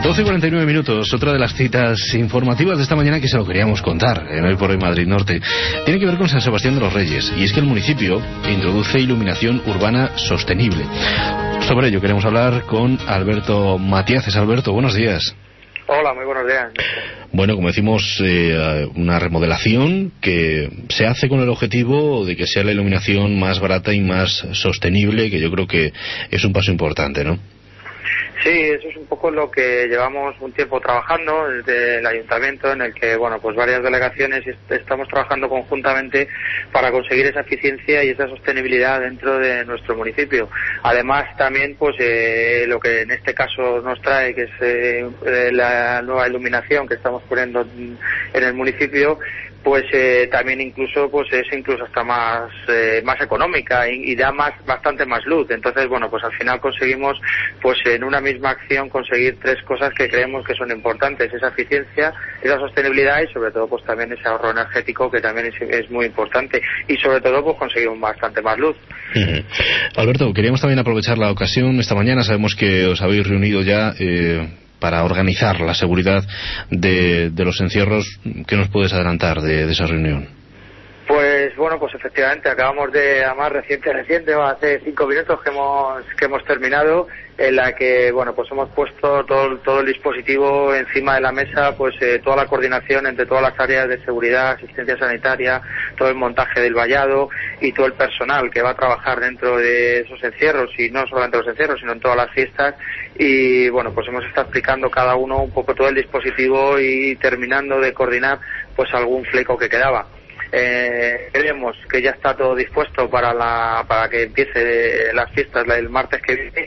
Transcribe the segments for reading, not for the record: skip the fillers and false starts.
12:49, otra de las citas informativas de esta mañana que se lo queríamos contar en Hoy por Hoy Madrid Norte. Tiene que ver con San Sebastián de los Reyes, y es que el municipio introduce iluminación urbana sostenible. Sobre ello queremos hablar con Alberto Matiaces. Alberto, buenos días. Hola, muy buenos días. Bueno, como decimos, una remodelación que se hace con el objetivo de que sea la iluminación más barata y más sostenible, que yo creo que es un paso importante, ¿no? Sí, eso es un poco lo que llevamos un tiempo trabajando desde el ayuntamiento, en el que, bueno, pues varias delegaciones estamos trabajando conjuntamente para conseguir esa eficiencia y esa sostenibilidad dentro de nuestro municipio. Además, también, pues, lo que en este caso nos trae, que es la nueva iluminación que estamos poniendo en el municipio, pues también incluso pues es incluso hasta más económica y da bastante más luz. Entonces, bueno, pues al final conseguimos, pues en una misma acción, conseguir tres cosas que creemos que son importantes: esa eficiencia, esa sostenibilidad y sobre todo pues también ese ahorro energético, que también es muy importante, y sobre todo pues conseguir bastante más luz. Alberto, queríamos también aprovechar la ocasión esta mañana. Sabemos que os habéis reunido ya para organizar la seguridad de los encierros. ¿Qué nos puedes adelantar de esa reunión? Pues bueno, pues efectivamente acabamos de, además reciente, hace 5 minutos que hemos terminado, en la que, bueno, pues hemos puesto todo el dispositivo encima de la mesa, pues toda la coordinación entre todas las áreas de seguridad, asistencia sanitaria, todo el montaje del vallado y todo el personal que va a trabajar dentro de esos encierros, y no solamente los encierros, sino en todas las fiestas. Y bueno, pues hemos estado explicando cada uno un poco todo el dispositivo y terminando de coordinar pues algún fleco que quedaba. Creemos que ya está todo dispuesto para que empiece las fiestas el martes que viene,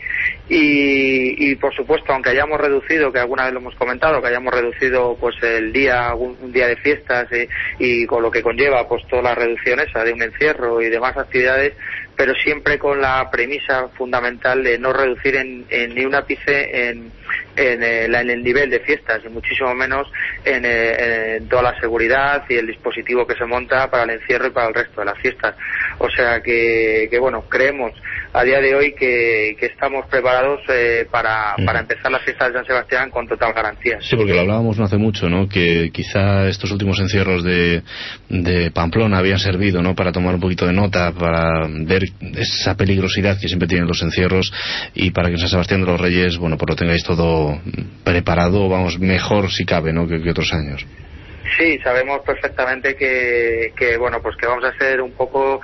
y por supuesto, aunque hayamos reducido, que alguna vez lo hemos comentado, que hayamos reducido pues el día, un día de fiestas, y con lo que conlleva pues toda la reducción esa de un encierro y demás actividades, pero siempre con la premisa fundamental de no reducir ni un ápice en el nivel de fiestas, y muchísimo menos en toda la seguridad y el dispositivo que se monta para el encierro y para el resto de las fiestas. O sea que bueno, creemos a día de hoy que estamos preparados para empezar las fiestas de San Sebastián con total garantía. Sí, porque lo hablábamos no hace mucho, ¿no? Que quizá estos últimos encierros de Pamplona habían servido, ¿no?, para tomar un poquito de nota, para ver esa peligrosidad que siempre tienen los encierros, y para que en San Sebastián de los Reyes, bueno, pues lo tengáis todo preparado, vamos, mejor si cabe, ¿no?, que otros años. Sí, sabemos perfectamente que bueno, pues que vamos a ser un poco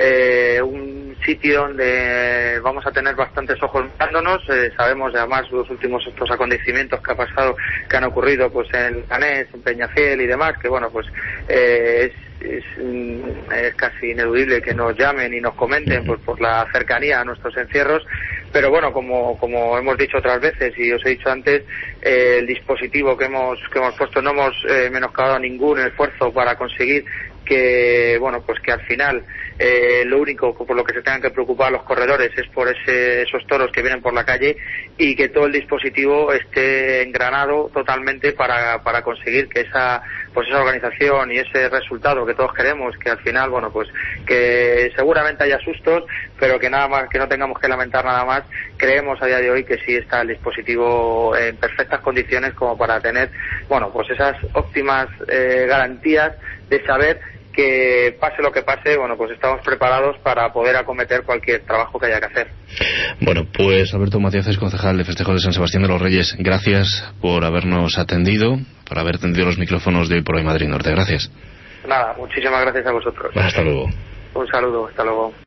un sitio donde vamos a tener bastantes ojos mirándonos. Sabemos además los últimos estos acontecimientos que han ocurrido pues en Canés, en Peñafiel y demás, que bueno, pues es casi ineludible que nos llamen y nos comenten pues por la cercanía a nuestros encierros. Pero bueno, como hemos dicho otras veces y os he dicho antes, el dispositivo que hemos puesto, no hemos menoscabado ningún esfuerzo para conseguir que, bueno, pues que al final lo único por lo que se tengan que preocupar los corredores es por esos toros que vienen por la calle, y que todo el dispositivo esté engranado totalmente para conseguir que esa organización y ese resultado que todos queremos, que al final, bueno, pues que seguramente haya sustos, pero que nada más, que no tengamos que lamentar nada más. Creemos a día de hoy que sí está el dispositivo en perfectas condiciones como para tener, bueno, pues esas óptimas garantías de saber que pase lo que pase, bueno, pues estamos preparados para poder acometer cualquier trabajo que haya que hacer. Bueno, pues Alberto Matiaces, concejal de Festejos de San Sebastián de los Reyes, gracias por habernos atendido, por haber atendido los micrófonos de Hoy por Hoy Madrid Norte. Gracias. Nada, muchísimas gracias a vosotros. Hasta luego. Un saludo, hasta luego.